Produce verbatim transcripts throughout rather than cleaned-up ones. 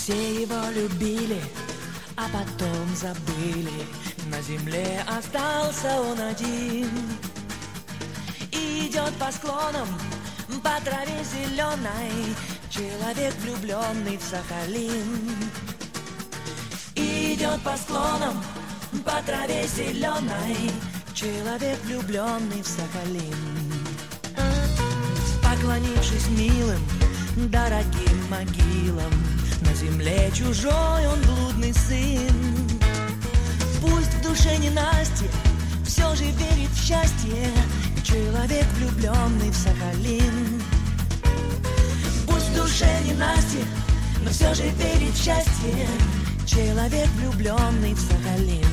Все его любили, а потом забыли. На земле остался он один. Идет по склонам, по траве зеленой, человек, влюбленный в Сахалин. Идет по склонам, по траве зеленой, человек, влюбленный в Сахалин. Поклонившись милым, дорогим могилам, на земле чужой он блудный сын. Пусть в душе ненастье, все же верит в счастье, человек, влюбленный в Сахалин. Пусть в душе ненастье, но все же верит в счастье, человек, влюбленный в Сахалин.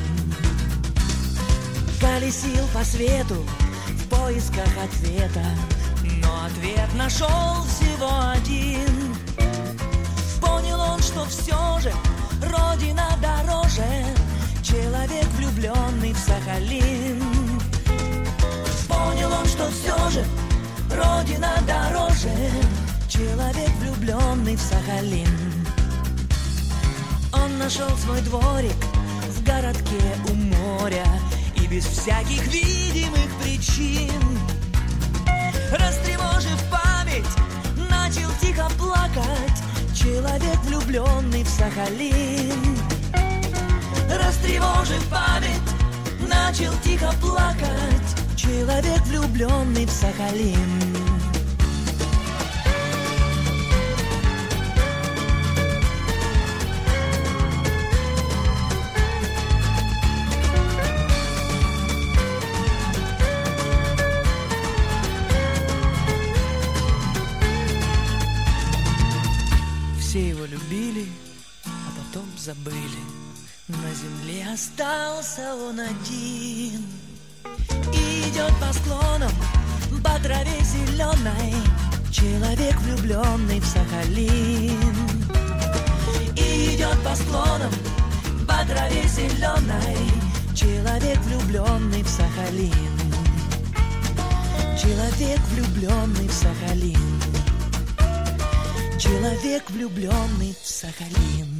Колесил по свету в поисках ответа, но ответ нашел всего один. Понял он, что все же Родина дороже, человек, влюбленный в Сахалин. Понял он, что все же Родина дороже, человек, влюбленный в Сахалин. Он нашел свой дворик в городке у моря и без всяких видимых причин, растревожив память, начал тихо плакать, человек, влюбленный в Сахалин. Растревожив память, начал тихо плакать, человек, влюбленный в Сахалин. Все его любили, а потом забыли. На земле остался он один. Идет по склонам, по траве зеленой, человек, влюбленный в Сахалин. Идет по склонам, по траве зеленой, человек, влюбленный в Сахалин. Человек, влюбленный в Сахалин. Человек, влюбленный в Сахалин.